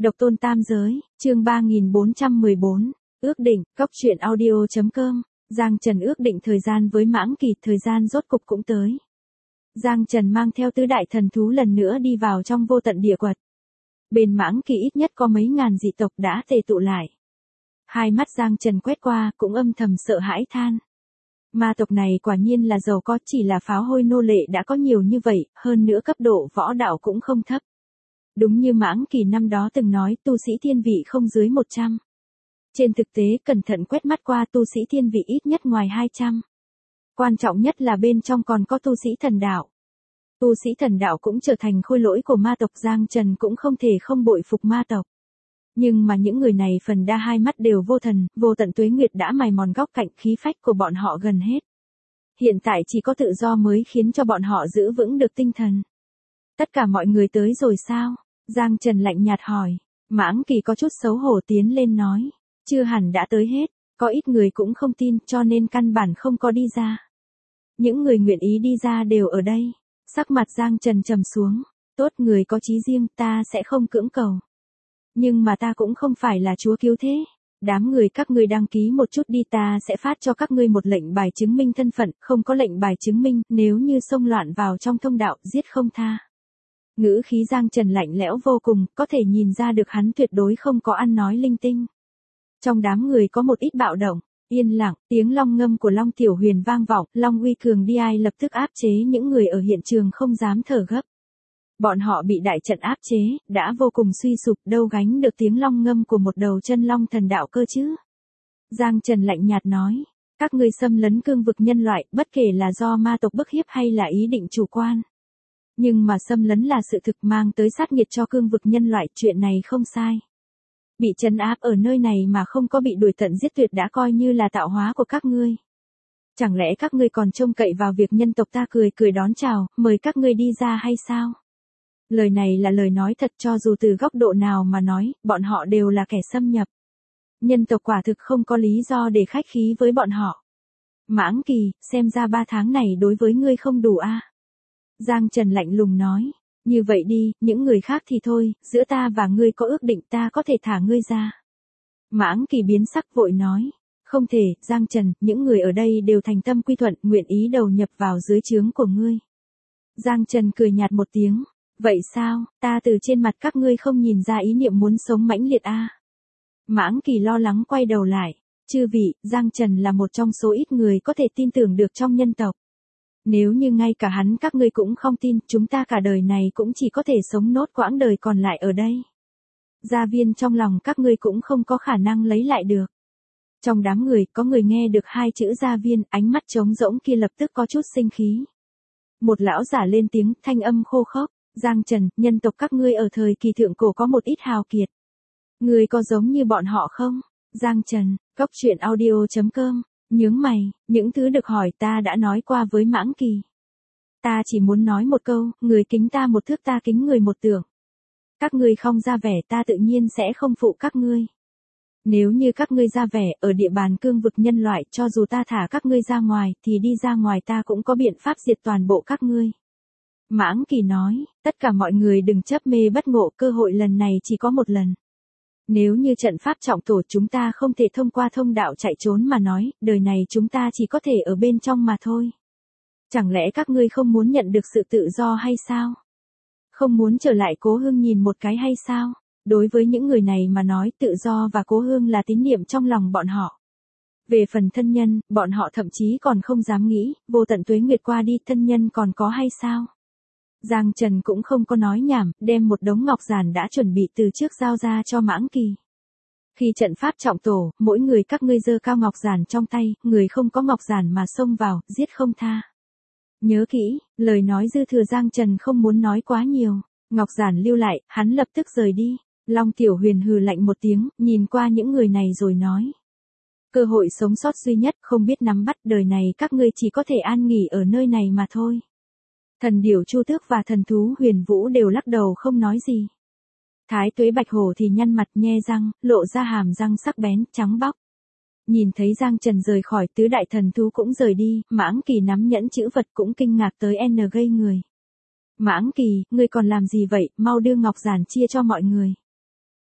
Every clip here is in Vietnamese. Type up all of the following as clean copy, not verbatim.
Độc tôn tam giới, chương 3414, ước định, cóc truyện audio.com, Giang Trần ước định thời gian với Mãng Kỳ, thời gian rốt cục cũng tới. Giang Trần mang theo tứ đại thần thú lần nữa đi vào trong vô tận địa quật. Bên Mãng Kỳ ít nhất có mấy ngàn dị tộc đã tề tụ lại. Hai mắt Giang Trần quét qua cũng âm thầm sợ hãi than. Ma tộc này quả nhiên là giàu có, chỉ là pháo hôi nô lệ đã có nhiều như vậy, hơn nữa cấp độ võ đạo cũng không thấp. Đúng như Mãng Kỳ năm đó từng nói, tu sĩ thiên vị không dưới 100. Trên thực tế cẩn thận quét mắt qua, tu sĩ thiên vị ít nhất ngoài 200. Quan trọng nhất là bên trong còn có tu sĩ thần đạo. Tu sĩ thần đạo cũng trở thành khôi lỗi của ma tộc, Giang Trần cũng không thể không bội phục ma tộc. Nhưng mà những người này phần đa hai mắt đều vô thần, vô tận tuế nguyệt đã mài mòn góc cạnh, khí phách của bọn họ gần hết. Hiện tại chỉ có tự do mới khiến cho bọn họ giữ vững được tinh thần. Tất cả mọi người tới rồi sao? Giang Trần lạnh nhạt hỏi. Mãng Kỳ có chút xấu hổ tiến lên nói. Chưa hẳn đã tới hết, có ít người cũng không tin cho nên căn bản không có đi ra. Những người nguyện ý đi ra đều ở đây. Sắc mặt Giang Trần trầm xuống. Tốt, người có chí riêng, ta sẽ không cưỡng cầu. Nhưng mà ta cũng không phải là chúa cứu thế. Đám người các ngươi đăng ký một chút đi, ta sẽ phát cho các ngươi một lệnh bài chứng minh thân phận, không có lệnh bài chứng minh, nếu như xông loạn vào trong thông đạo, giết không tha. Ngữ khí Giang Trần lạnh lẽo vô cùng, có thể nhìn ra được hắn tuyệt đối không có ăn nói linh tinh. Trong đám người có một ít bạo động, yên lặng, tiếng long ngâm của Long Tiểu Huyền vang vọng, Long uy cường đi ai lập tức áp chế những người ở hiện trường không dám thở gấp. Bọn họ bị đại trận áp chế, đã vô cùng suy sụp, đâu gánh được tiếng long ngâm của một đầu chân long thần đạo cơ chứ. Giang Trần lạnh nhạt nói, các ngươi xâm lấn cương vực nhân loại, bất kể là do ma tộc bức hiếp hay là ý định chủ quan. Nhưng mà xâm lấn là sự thực, mang tới sát nghiệt cho cương vực nhân loại, chuyện này không sai. Bị trấn áp ở nơi này mà không có bị đuổi tận giết tuyệt đã coi như là tạo hóa của các ngươi. Chẳng lẽ các ngươi còn trông cậy vào việc nhân tộc ta cười cười đón chào, mời các ngươi đi ra hay sao? Lời này là lời nói thật, cho dù từ góc độ nào mà nói, bọn họ đều là kẻ xâm nhập. Nhân tộc quả thực không có lý do để khách khí với bọn họ. Mãng Kỳ, xem ra 3 tháng này đối với ngươi không đủ a. Giang Trần lạnh lùng nói, như vậy đi, những người khác thì thôi, giữa ta và ngươi có ước định, ta có thể thả ngươi ra. Mãng Kỳ biến sắc vội nói, không thể, Giang Trần, những người ở đây đều thành tâm quy thuận, nguyện ý đầu nhập vào dưới trướng của ngươi. Giang Trần cười nhạt một tiếng, vậy sao, ta từ trên mặt các ngươi không nhìn ra ý niệm muốn sống mãnh liệt a. Mãng Kỳ lo lắng quay đầu lại, chư vị, Giang Trần là một trong số ít người có thể tin tưởng được trong nhân tộc. Nếu như ngay cả hắn các ngươi cũng không tin, chúng ta cả đời này cũng chỉ có thể sống nốt quãng đời còn lại ở đây. Gia viên trong lòng các ngươi cũng không có khả năng lấy lại được. Trong đám người, có người nghe được 2 chữ gia viên, ánh mắt trống rỗng kia lập tức có chút sinh khí. Một lão giả lên tiếng, thanh âm khô khốc, Giang Trần, nhân tộc các ngươi ở thời kỳ thượng cổ có một ít hào kiệt. Ngươi có giống như bọn họ không? Giang Trần, cóc truyện audio.com. Nhướng mày, những thứ được hỏi ta đã nói qua với Mãng Kỳ. Ta chỉ muốn nói một câu, người kính ta một thước, ta kính người một tượng. Các ngươi không ra vẻ, ta tự nhiên sẽ không phụ các ngươi. Nếu như các ngươi ra vẻ ở địa bàn cương vực nhân loại, cho dù ta thả các ngươi ra ngoài, thì đi ra ngoài ta cũng có biện pháp diệt toàn bộ các ngươi. Mãng Kỳ nói, tất cả mọi người đừng chấp mê bất ngộ, cơ hội lần này chỉ có một lần. Nếu như trận pháp trọng tổ chúng ta không thể thông qua thông đạo chạy trốn mà nói, đời này chúng ta chỉ có thể ở bên trong mà thôi. Chẳng lẽ các ngươi không muốn nhận được sự tự do hay sao? Không muốn trở lại Cố Hương nhìn một cái hay sao? Đối với những người này mà nói, tự do và Cố Hương là tín niệm trong lòng bọn họ. Về phần thân nhân, bọn họ thậm chí còn không dám nghĩ, vô tận tuế nguyệt qua đi, thân nhân còn có hay sao? Giang Trần cũng không có nói nhảm, đem một đống ngọc giản đã chuẩn bị từ trước giao ra cho Mãng Kỳ. Khi trận pháp trọng tổ, mỗi người các ngươi giơ cao ngọc giản trong tay, người không có ngọc giản mà xông vào, giết không tha. Nhớ kỹ, lời nói dư thừa Giang Trần không muốn nói quá nhiều. Ngọc giản lưu lại, hắn lập tức rời đi. Long Tiểu Huyền hừ lạnh một tiếng, nhìn qua những người này rồi nói. Cơ hội sống sót duy nhất, không biết nắm bắt, đời này các ngươi chỉ có thể an nghỉ ở nơi này mà thôi. Thần điểu Chu Tước và thần thú Huyền Vũ đều lắc đầu không nói gì. Thái Tuế Bạch Hổ thì nhăn mặt nhe răng, lộ ra hàm răng sắc bén, trắng bóc. Nhìn thấy Giang Trần rời khỏi, tứ đại thần thú cũng rời đi, Mãng Kỳ nắm nhẫn chữ vật cũng kinh ngạc tới gây người. Mãng Kỳ, ngươi còn làm gì vậy, mau đưa ngọc giản chia cho mọi người.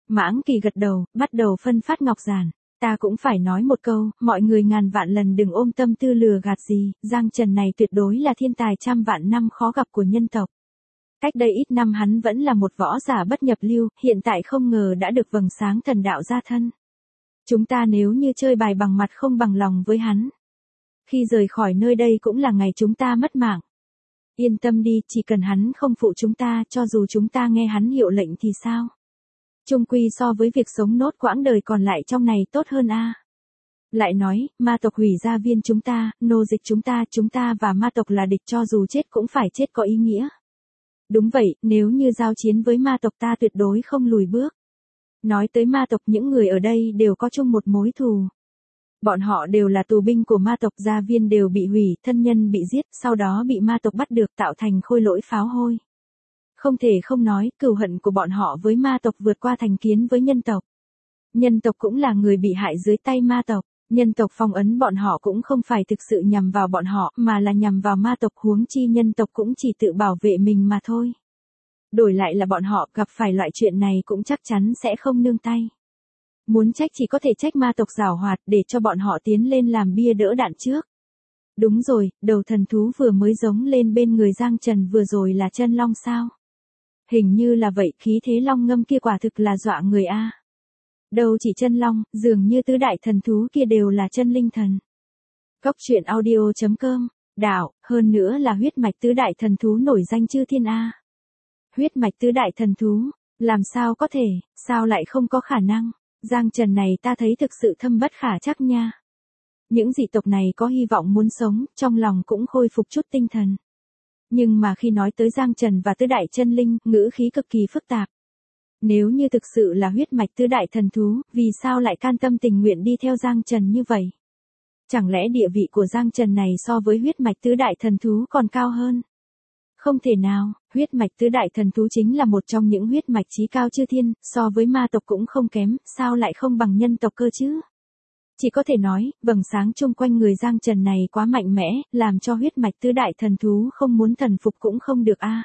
Mãng Kỳ gật đầu, bắt đầu phân phát ngọc giản. Ta cũng phải nói một câu, mọi người ngàn vạn lần đừng ôm tâm tư lừa gạt gì, Giang Trần này tuyệt đối là thiên tài trăm vạn năm khó gặp của nhân tộc. Cách đây ít năm hắn vẫn là một võ giả bất nhập lưu, hiện tại không ngờ đã được vầng sáng thần đạo ra thân. Chúng ta nếu như chơi bài bằng mặt không bằng lòng với hắn. Khi rời khỏi nơi đây cũng là ngày chúng ta mất mạng. Yên tâm đi, chỉ cần hắn không phụ chúng ta, cho dù chúng ta nghe hắn hiệu lệnh thì sao? Chung quy so với việc sống nốt quãng đời còn lại trong này tốt hơn a. Lại nói, ma tộc hủy gia viên chúng ta, nô dịch chúng ta và ma tộc là địch, cho dù chết cũng phải chết có ý nghĩa. Đúng vậy, nếu như giao chiến với ma tộc ta tuyệt đối không lùi bước. Nói tới ma tộc, những người ở đây đều có chung một mối thù. Bọn họ đều là tù binh của ma tộc, gia viên đều bị hủy, thân nhân bị giết, sau đó bị ma tộc bắt được tạo thành khôi lỗi pháo hôi. Không thể không nói, cừu hận của bọn họ với ma tộc vượt qua thành kiến với nhân tộc. Nhân tộc cũng là người bị hại dưới tay ma tộc. Nhân tộc phong ấn bọn họ cũng không phải thực sự nhằm vào bọn họ, mà là nhằm vào ma tộc, huống chi nhân tộc cũng chỉ tự bảo vệ mình mà thôi. Đổi lại là bọn họ gặp phải loại chuyện này cũng chắc chắn sẽ không nương tay. Muốn trách chỉ có thể trách ma tộc giảo hoạt, để cho bọn họ tiến lên làm bia đỡ đạn trước. Đúng rồi, đầu thần thú vừa mới giống lên bên người Giang Trần vừa rồi là chân long sao? Hình như là vậy, khí thế long ngâm kia quả thực là dọa người a. Đâu chỉ chân long, dường như tứ đại thần thú kia đều là chân linh thần. Cốc truyện audio.com, đạo, hơn nữa là huyết mạch tứ đại thần thú nổi danh chư thiên a. Huyết mạch tứ đại thần thú, làm sao có thể, sao lại không có khả năng? Giang Trần này ta thấy thực sự thâm bất khả trắc nha. Những dị tộc này có hy vọng muốn sống, trong lòng cũng khôi phục chút tinh thần. Nhưng mà khi nói tới Giang Trần và tứ đại chân linh, ngữ khí cực kỳ phức tạp. Nếu như thực sự là huyết mạch tứ đại thần thú, vì sao lại can tâm tình nguyện đi theo Giang Trần như vậy? Chẳng lẽ địa vị của Giang Trần này so với huyết mạch tứ đại thần thú còn cao hơn? Không thể nào, huyết mạch tứ đại thần thú chính là một trong những huyết mạch chí cao chư thiên, so với ma tộc cũng không kém, sao lại không bằng nhân tộc cơ chứ? Chỉ có thể nói, vầng sáng chung quanh người Giang Trần này quá mạnh mẽ, làm cho huyết mạch tứ đại thần thú không muốn thần phục cũng không được a.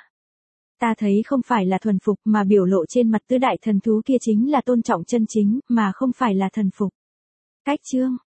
Ta thấy không phải là thuần phục mà biểu lộ trên mặt tứ đại thần thú kia chính là tôn trọng chân chính, mà không phải là thần phục. Cách chương